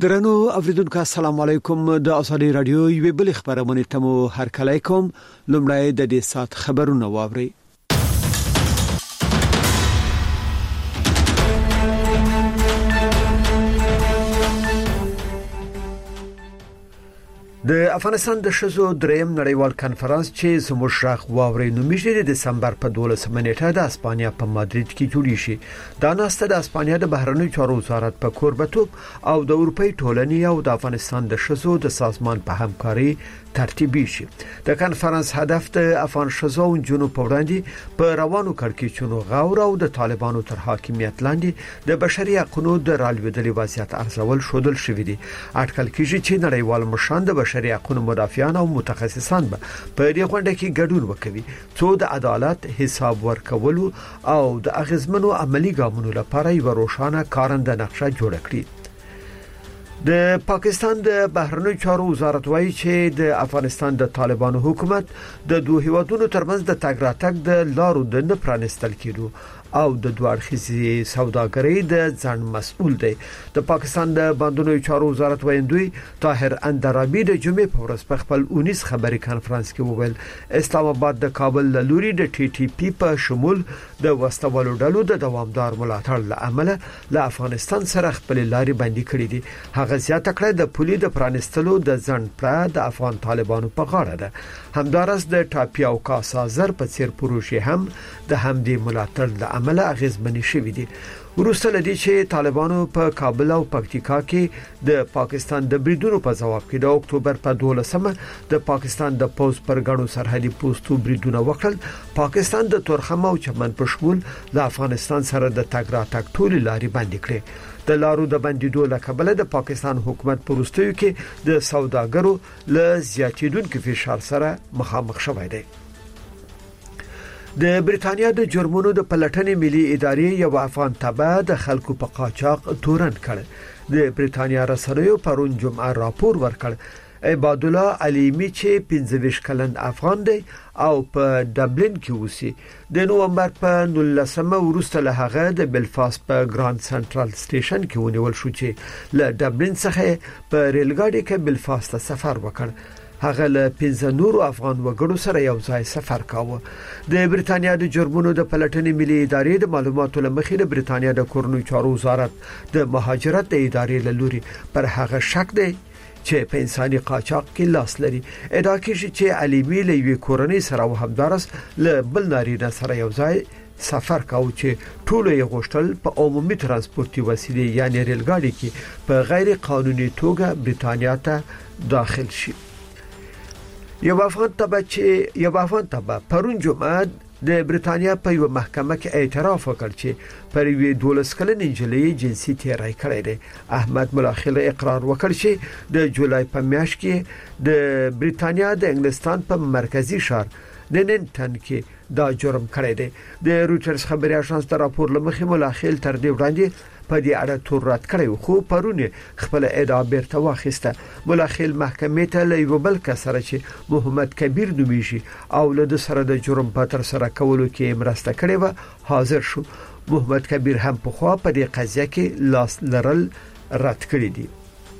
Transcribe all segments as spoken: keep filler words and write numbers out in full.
درنو اوریدونکو السلام علیکم د ازادي رادیو یوه بل خبرونه تمو هر کله کوم لمړی د دې سات خبرونه واوري. د افغانستان د شزو دریم نړیوال کانفرنس چې زموږ شاخ واوري نومیږي د دسمبر په دولسمه نیټه د اسپانیا په مادرید کې جوړی شي. دا ناسته د اسپانیا د بهرنیو چارو وزارت په کوربتوب او د اروپای ټولنې او د افغانستان د شزو د سازمان په همکاري ترتیبي شي. د کانفرنس هدف د افغان شزو او جنو په وړاندې په روانو کړکېچونو غور او د طالبانو تر حاکمیت لاندې د بشري حقوقو د رالوېدلې وضعیت ارزول شودل شوې دي. اټکل کیږي چې نړیوال مشان د بشري حقوقو مدافعان او متخصصان به په دې غونډه کې ګډون وکوي څو د عدالت حساب ورکولو او د اغیزمنو عملی ګامونو لپاره یو روښانه کارنده نقشه جوړ کړي. د پاکستان د بهرنیو چارو وزارت وایي چې د افغانستان د طالبانو حکومت د دوه هیوادونو ترمنځ د تګ راتګ د لارو د نه پرانستل کېدو او د دوه اړخیزې سوداګرۍ د ځان مسؤل دی. د پاکستان د بندونو چارو وزارت ویندوی طاهر اندرابی د جمعې په ورځ په خپل اونیس خبري کانفرنس کې وویل اسلام آباد د کابل لوري د ټي ټي پی په شمول د وسوالو ډلو د دوامدار ملاتړ لامل له افغانستان سره خپل لاري باندې کړې دي. هغه زیاته کړه د پولي د پرانستلو د ځن پر د افغان طالبانو په غاړه ده. همدارس د ټاپي او کاسازر په څیر پروژې هم د همدې ملاتړ له عمل اغیزمنې شوې دي. وروسته لدی چې طالبانو په کابل او پکتیکا کې د پاکستان د بریدونو په جواب کې د اکتوبر په دولسمه د پاکستان د پوز پر غړو سرحدي پوسټو بریدونه وکړل. پاکستان د تورخم او چمن په شمول د افغانستان سره د تګ راتګ ټول لارې بندي کړې. د لارو د بندیدو له کبله د پاکستان حکومت پروستیو کې د سوداګرو له زیاتیدونکو فشار سره مخامخ شوی دی. د بریټانیا د جرمونو د پلټنې ملي ادارې یو افغان تبع د خلکو په قاچاق تورن کړ. د بریټانیا رسنیو پرون جمعه راپور ورکړ عباد الله علیمی چې پنځه ویشت کلن افغان دی او په ډبلن کې اوسي. د نومبر په نولسمه وروسته له هغه د بلفاست په ګراند سنټرال سټیشن کې ونیول شو چې له ډبلن څخه په ریلګاډي کې بلفاست ته سفر وکړ. هغه له پنځه نورو افغان وګړو سره یو ځای سفر کاوه. د بریټانیا د جرمونو د پلټنې ملي ادارې د معلوماتو لمخې د بریټانیا د کورنیو چارو وزارت د مهاجرت د ادارې له لوري پر هغه شک دی چې په انساني قاچاق کې لاس لري. ادعا کیږي چې علیمی له یوې کورنۍ سره او همدارس له بل نارینه سره یو ځای سفر کاوه چې ټول یې غوښتل په عمومي ترانسپورتي وسیلې یعنی ریلګاډي کې په غیر قانوني توګه بریټانیا ته داخل شي. یو افغان تبع چې یو افغان تبع پرون جمعه د بریټانیا په یو محکمه کې اعتراف وکړ چې پر یوې دولس کلنې نجلۍ جنسي تیری کړی دی. احمد ملاخل اقرار وکړ چې د جولای په میاشت کې د بریټانیا د انګلستان په مرکزی ښار ننټن کې دا جرم کړی دی. د رويټرز خبري اژانس د راپور لمخې ملاخل تر دې وړاندې په دې اړه تور رد کړی خو پرونه خپل ادعا بیرته واخیسته. ملاخل محکمې ته له یو بل کس سره چې محمد کبیر نومیږي او له سره د جرم په تر سره کولو کې مرسته کړې و حاضر شو. محمد کبیر هم په خوا په دې قضیه کې لاس لرل رد کړی دی.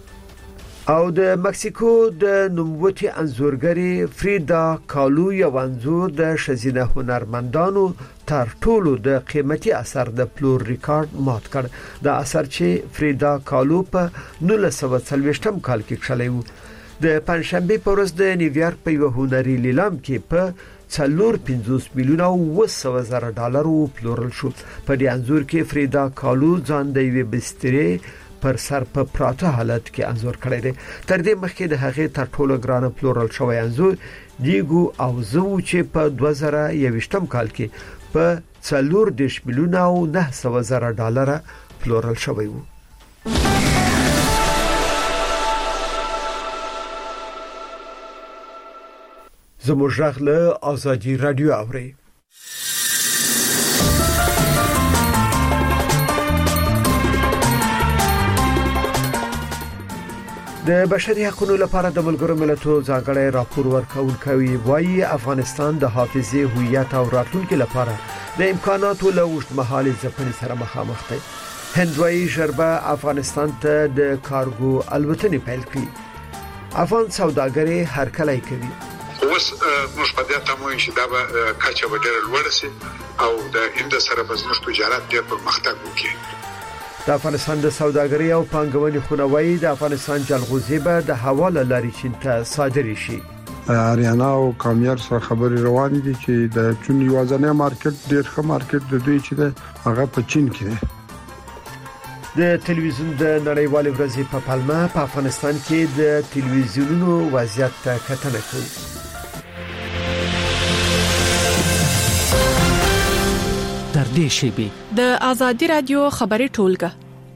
او د مکسیکو د نوموتي انځورګری فریدا کالو یو انځور د شزینه هنرمندانو تر ټولو د قیمتي اثر د پلور ریکارډ مات کړ. د اثر چې فریدا کالو په نولس سوه څلوېښتم کال کې کښلی و. د پنځشنبه په ورځ د نیویارک په یو هنري لیلام کې په څلور پنځوس میلیونه او وسوه زره ډالر پلورل شو. په دې انځور کې فریدا کالو ځان د یوې بسترې پر سر په پراته حالت کې انځور کړی دی. تر دې مخکې د هغې تر ټولو ګرانه پلورل شوی انځور دیګو او زو چې په دوه زره یوویشتم کال کې په څلور دېرش میلیونه او نه سوه زره ډالر پلورل شوی و. زموږ غږ له ازادي رادیو اوري. د بشري حقوقو لپاره د ملګرو ملتونو ځانګړی راپور ورکوونکی وایي افغانستان د حافظې هویت او راتلونکي لپاره د امکاناتو له اوږدمهالې ځپنې سره مخامخ دی. هندوی ژربه افغانستان ته د کارګو الوتنې پیل کړې. افغان سوداګري هرکلی کوي. اوس موږ په دې تمو چې دا به کچه به ډېر لوړ شي او د هند سره به زموږ تجارت ډېر پرمختګ وکړي. د افغانستان د سوداګري او پانګونې خونوي د افغانستان جلغوزي به د حواله لاري چین ته صادري شي. اریانا او کامیار سره خبري روان دي چې د چین یوازنی مارکیټ ډېر ښه مارکیټ د دوی چې د هغه په چین کې دی. د تلویزیون د نړیوالې ورځې په پلمه په افغانستان کې د تلویزیونونو وضعیت ته کتنه کوي. در دې شیبه د ازادي رادیو خبري ټولګه.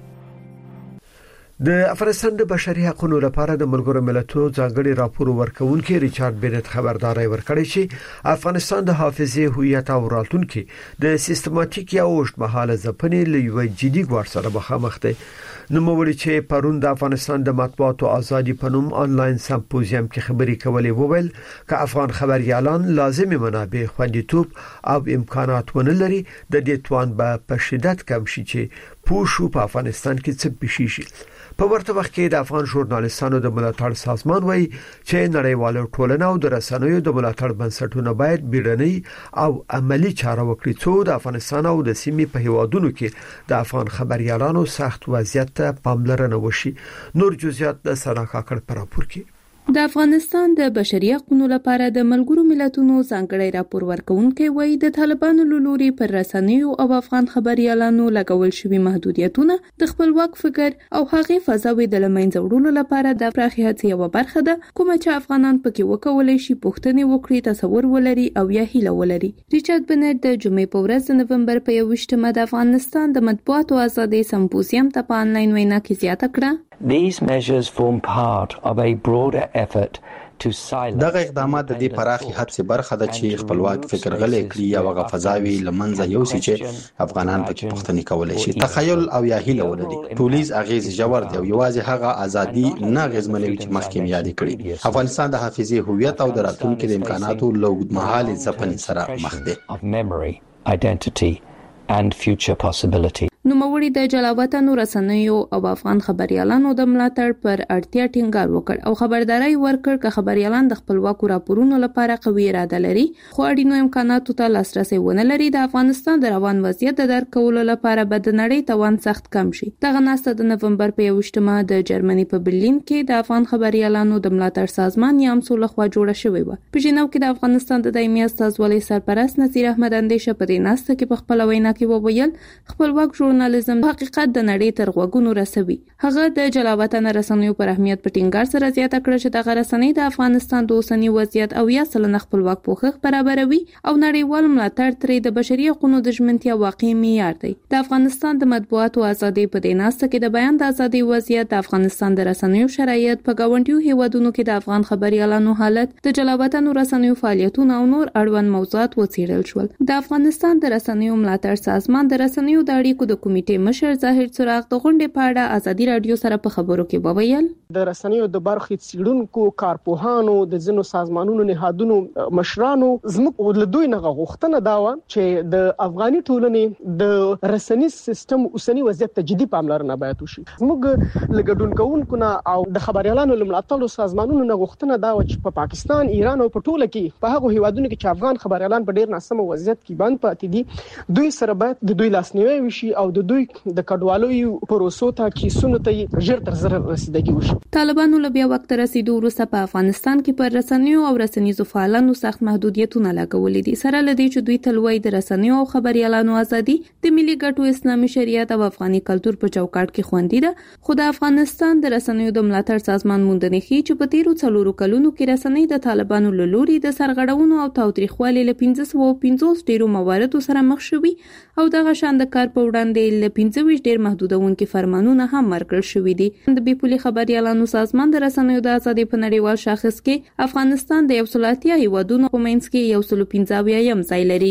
د افغانستان د بشري حقوقو لپاره د ملګرو ملتونو ځانګړي راپور ورکونکي ریچارډ بینټ خبرداري ورکړی چې افغانستان د حافظې هویت او راتلونکي د سیستماتیک یا اوږدمهاله ځپنې له یو جدي ګواښ سره مخامخ دی. نوموړي چې پرون د افغانستان د مطبوعاتو ازادي په نوم آنلاین سمپوزیم کې خبري کولې وویل چې افغان خبريالان لازمي منابع خوندیتوب او امکانات ونه لري د دې توان به په شدت کم شي چې پوښو په افغانستان کې څه بشي شي. په ورته وخت کې د افغان ژورنالیستانو د ملاتړ سازمان وایي چې نړیواله ټولنه او د رسنیو د ملاتړ بنسټونه باید بیړنۍ او عملی چاره وکړي څو د افغانستان او د سیمې په هیوادونو کې د افغان خبريالانو سخت وضعیت ته پاملرنه وشي. نور جزئیات د سنا کاکړ پر راپور کې. د افغانستان د بشري حقوقو لپاره د ملګرو ملتونو ځانګړي راپور ورکونکي وایي د طالبانو لوري پر رسنیو او افغان خبريالانو لګول شوی محدودیتونه د خپلواک فکر او هغه فضاوي د لمنځه وړلو لپاره د پراخي هڅې یو برخه ده کوم چې افغانان پکې وکولای شي پوښتنې وکړي تصور ولري او یا هیله ولري. ریچارډ بینټ د جمعې په ورځ د نومبر په یوویشتمه د افغانستان د مطبوعاتو ازادي سمپوزیم ته په آنلاین وینا کې زیاته کړه. These measures form part of a broader effort to silence. دغه اقدامات د دې پراخي هڅې برخه ده چې خپلواک فکر غلې کړي او هغه فضاوي لمنځه یوسي چې افغانان پکې پوښتنې کولای شي تخیل او یا هیله ولري. ټولیز اغیز جوړ دی او یوازې هغه ازادي نه غزمنوي چې مخکې یاد کړی. افغانستان د حافظې هویت او د راتلونکي د امکاناتو لوړمهالي ځپنې سره مخ دی. Of memory, identity and future possibility. نوموړي د جلاوطنو رسنیو او افغان خبريالانو د ملاتړ پر اړتیا ټینګار وکړ او خبرداري ورکړ چې خبريالان د خپلواکو راپورونو لپاره قوي اراده لري خو اړینو امکاناتو ته لاسرسي ونه لري. د افغانستان د روان وضعیت د درک کولو لپاره به د نړۍ توان سخت کم شي. دغه ناسته د نومبر په یوویشتمه د جرمني په برلین کې د افغان خبريالانو د ملاتړ سازمان یامسو لخوا جوړه شوې و. په ژینو کې د افغانستان د دایمي استازولۍ سرپرست نصیر احمد اندیشه په دې ناسته کې په خپل وینا کې وویل خپلواک ژورنالیزم حقیقت د نړۍ تر غوږونو رسوي. هغه د جلاوطن رسنیو پر اهمیت په ټینګار سره زیاته کړه چې د رسنۍ د افغانستان د اوسنی وضعیت او یا سلنه خپلواک پوښښ برابروي او نړیوال ملاتړ ترې د بشري حقوقو د ژمنتیا واقعي معیار دی. د افغانستان د مطبوعاتو ازادي په دې ناسته کې د بیان د ازادي وضعیت، د افغانستان د رسنیو شرایط، په گاونډیو هیوادونو کې د افغان خبريالانو حالت، د جلاوطن رسنیو فعالیتونه او نور اړوند موضوعات وڅېړل شول. د افغانستان د رسنیو ملاتړ سازمان د رسنیو د اړیکو د کمیټې مشر ظاهر څراغ د غونډې په اړه ازادي رادیو سره په خبرو کې وویل د رسنیو د برخې څېړونکو، کارپوهانو، د ځینو سازمانونو نهادونو مشرانو زموږ له دوی نه غوښتنه دا و چې د افغاني ټولنې د رسنۍ سیستم اوسنی وضعیت ته جدي پاملرنه باید وشي. زموږ لګډون کوونکو نه او د خبريالانو ملاتړو سازمانونو نه غوښتنه دا و چې په پاکستان، ایران او په ټوله کې په هغه هیوادونو کې چې افغان خبريالان په ډیر ناسم وضعیت کې بند پاتې دي دوی سره باید د دوی لاسنیوي وشي او د دوی د کډوالۍ پروسو ته کیسونو ته ژر تر ژره رسیدګي وشي. طالبانو له بیا وخت رسیدو وروسته په افغانستان کې پر رسنیو او رسنیزو فعالانو سخت محدودیتونه لګولې دي. سره لدی چې دوی تلوي د رسنیو او خبريالانو ازادي د ملي ګټو، اسلامي شریعت او افغاني کلچر په چوکاټ کې خوندي ده. خو د افغانستان د رسنیو د ملاتړ سازمان موندنې خي چې په تیرو څلورو کلونو کې رسنۍ د طالبانو له لوري د سرغړونو او تاوتریخوالي له پنځه سوه پنځوس ډیرو مواردو سره مخ شوي او دغه شان د کار په وړاندې له پنځه ویشت ډیر محدودونکي فرمانونه هم ورکړل شوي دي. د بیپولي خبريالانو سازمان د رسنیو د ازادي په نړیوال شاخص کې افغانستان د یو سل اتیا هیوادونو په منځ کې یو سل پنځه اویایم ځای لري.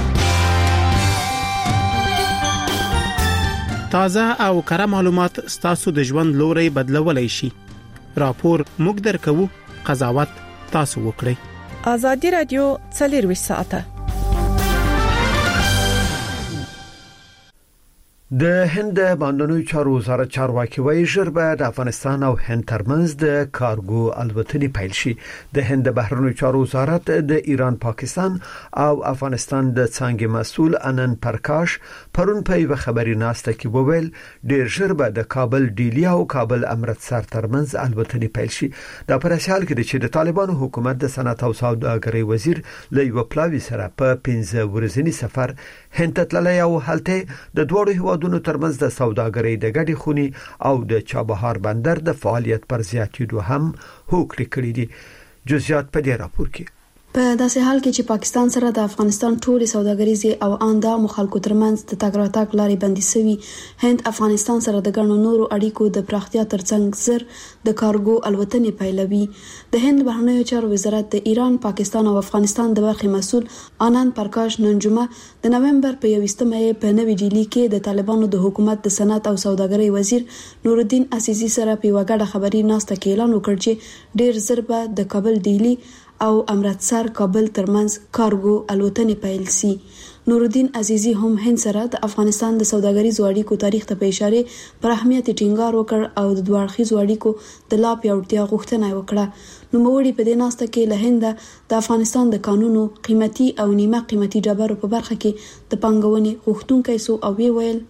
تازه او کره معلومات ستاسو د ژوند لوري بدلولای شي. راپور موږ درکو، قضاوت تاسو وکړئ. ازادي رادیو څلور ساعته د هند باندنوي چارو وزارت چارواکي وایي ژر به د افغانستان او هند ترمنځ د کارګو الوتنې پیل شي. د هند بهرنیو چارو وزارت د ایران، پاکستان او افغانستان د څنګه مسؤل انن پرکاش پرون په یو خبري ناسته کې وویل ډیر ژر به د کابل ډیلی او کابل امرتسر ترمنځ الوتنې پیل شي. دا پر اساس کې چې د طالبانو حکومت د صنعت او سوداګرۍ وزیر لوی پلاوی سره په پنځه ورځنی سفر هند ته تللی او هلته د دوړو هیوادونو ترمنځ د سوداګرۍ د ګډې خونی او د چابهار بندر د فعالیت پر زیاتېدو هم هوکړه کړې دي. جزئیات په دې راپور کې. په داسې حال کې چې پاکستان سره د افغانستان ټولې سوداګریزي او آندا مخالکو ترمنځ د تګ راتګ لارې بندي شوي، هند افغانستان سره د ګڼو نورو اړیکو د پراختیا ترڅنګ زر د کارګو الوتنې پیلوي. د هند بهرنیو چارو وزارت د ایران، پاکستان او افغانستان د برخې مسؤل انن پرکاش نن جمعه د نومبر په یوویشتمه په نوې ډیلی کې د طالبانو د حکومت د صنعت او سوداګرۍ وزیر نورالدین عزیزی سره په وګړه خبري ناسته کې اعلان وکړ چې ډیر زر به د کابل ډیلی او امرتسر کابل ترمنځ کارګو الوتنې پیل شي. نورالدین عزیزی هم هند سره د افغانستان د سوداګریزو اړیکو تاریخ ته په اشاره پر اهمیت ټینګار وکړ او د دوه اړخیزو اړیکو د لا پیاوړتیا غوښتنه وکړه. نو موري په دې ناسته کې له هند د افغانستان د قانونو قیمتي او نیمه قیمتي ډبرو په برخه کې د پنګونې غوښتونکي سو او وی ویل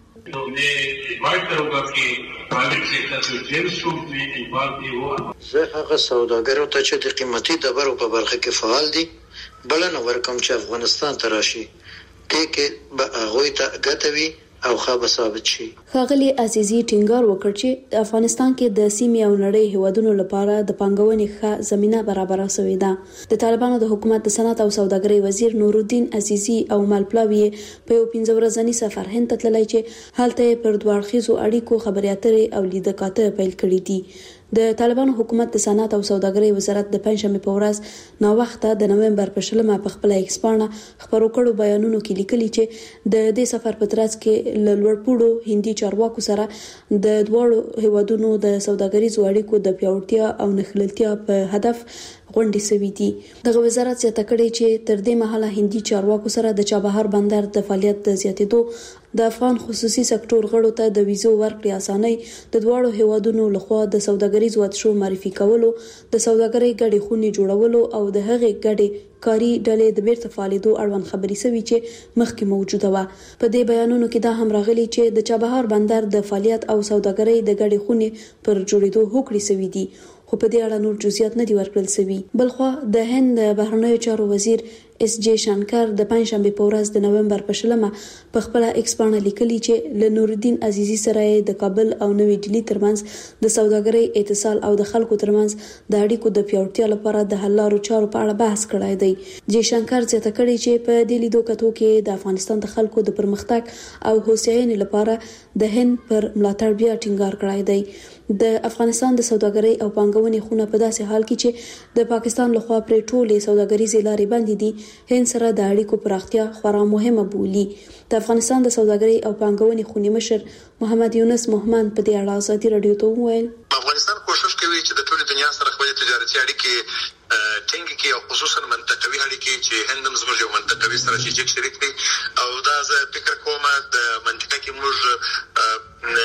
زه هغه سوداګرو ته چې د قیمتي ډبرو په برخه کې فعال دي بلنه ورکوم چې افغانستان ته راشي کې کې به هغه ته ګټوي او خابه ثابت شي. ښاغلي عزیزی ټینګار وکړ چې د افغانستان کې د سیمې او نړۍ هیوادونو لپاره د پنګونې ښه زمينه برابره شوې ده. د طالبانو د حکومت د صنعت او سوداګرۍ وزیر نورالدین عزیزی او مالپلاوی په یو پنځه ورځنی سفر هند ته تللی چې هلته پر دوه اړخیزو اړیکو خبرې اترې او لیدکاته پیل کړې دي. د طالبانو حکومت د صنعت او سوداګرۍ وزارت د پنځمې په ورځ نو وخته د نومبر په شلمه په خپل ایکس پاڼه خبرو کړو بیانونو کې لیکلي چې د دې سفر په ترڅ کې لوړپوړو هندي چارواکو سره د دوړو هیوادونو د سوداګریزو اړیکو د پیاوړتیا او نښلتیا په هدف غونډې سوي دي. دغه وزارت زیاته کړې چې تر دې مهاله هندي چارواکو سره د چابهار بندر د فعالیت د زیاتېدو د افغان خصوصي سکتور غړو ته د ویزو ورکړې اسانۍ، د دوړو هیوادونو لخوا د سوداګریزو اتشو معرفي کولو، د سوداګرۍ ګډې خونې جوړولو او د هغې ګډې کاری ډلې د بیرته فعالیدو اړوند خبري سوي چې مخکې موجوده و. په دې بیانونو کې دا هم راغلي چې د چابهار بندر د فعالیت او سوداګرۍ د ګډې خونې پر جوړېدو هوکړې سوي دي، خو په دې اړه نور جزئیات نه دي ورکړل شوي. بلخوا د هند بهرنیو چارو وزیر اس جے شانکر د پنځشنبه په ورځ د نومبر په شلمه په خپل ایکس پاڼه لیکلي چې له نورالدین عزیزی سره د کابل او نوې ډیلی ترمنځ د سوداګرۍ اتصال او د خلکو ترمنځ د اړیکو د پیاوړتیا لپاره د حل لارو چارو په اړه بحث کړی دی. جے شانکر زیاته کړی چې په دې لیدو کتو کې د افغانستان د خلکو د پرمختګ او هوساینې لپاره د هند پر ملاتړ بیا ټینګار کړی دی. د افغانستان د سوداګرۍ او پنګونې خونه په داسې حال کې چې د پاکستان لخوا پرې ټولې سوداګریزې لارې بندې دي هند سره د اړیکو پراختیا خورا مهمه بولي. د افغانستان د سوداګرۍ او پنګونې خونې مشر محمد یونس محمد په دې اړه ازادي رادیو ته وویل افغانستان کوشش کوي چې د ټولې دنیا سره خپل تجارتي اړیکې ټینګ کړي او خصوصا منطقوي اړیکې چې هند هم زموږ یو منطقوي ستراتیژیک شریک دی او دا زه فکر کوم د منطقه کې موږ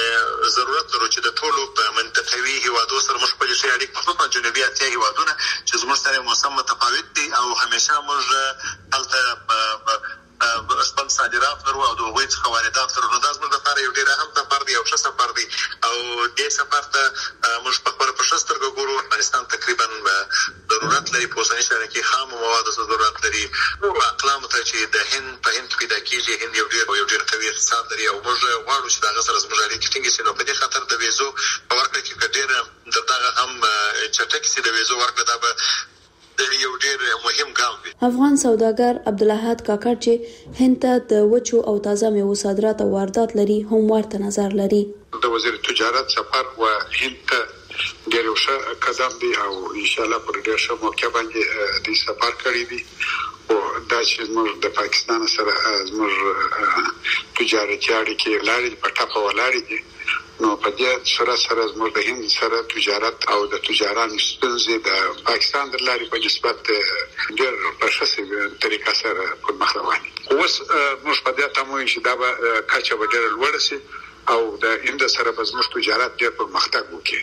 ضرورت لرو چې د ټولو په منطقوي هیوادو سره موږ خپل شي اړیکې خصوصا جنوبي اسیا هیوادونه چې زموږ سره موسم متفاوت دي او همیشه موږ هلته خپل صادرات لرو او د هغوی څخه واردات لرو. نو دا زموږ لپاره یو ډېر اهم سفر دی او ښه سفر دی او دې سفر ته موږ په خپله په ښه سترګه ګورو. افغانستان تقریبا ضرورت لري په اوسني شرایطو کې خامو موادو ته ضرورت لري نورو اقلامو ته چې د هند په هند کې پیدا کېږي. هند یو ډېر یو ډېر قوي اقتصاد لري او موږ غواړو چې د هغه سره زموږ اړیکې ټینګې شي. نو په دې خاطر د ویزو په ورکړه کې که ډېر د دغه هم چټکې سي د ویزو ورکړه دا به یو ډېر مهم ګام دی. افغان سوداګر عبدالاحد کاکړ چې هند ته د وچو او تازه میوو صادرات او واردات لري هم ورته نظر لري. د وزیر تجارت سفر و هند ته ډېر ښه قدم دی او ان شاء الله پر ډېر ښه موقع باندې د سفر کړی دی او دا چې موږ د پاکستان سره موږ تجارتي اړیکې لري په ټاپه ولاړې دي. نو په دې سره سره زموږ د هند سره تجارت او د تجارانو ستونزې د پاکستان د لارې په نسبت ډېر په ښه طریقه سره پر مخ روان دي. اوس موږ په دې تمو چې دا به کچه به ډېره لوړه شي او د هند سره به زموږ تجارت ډېر پرمختګ وکړي.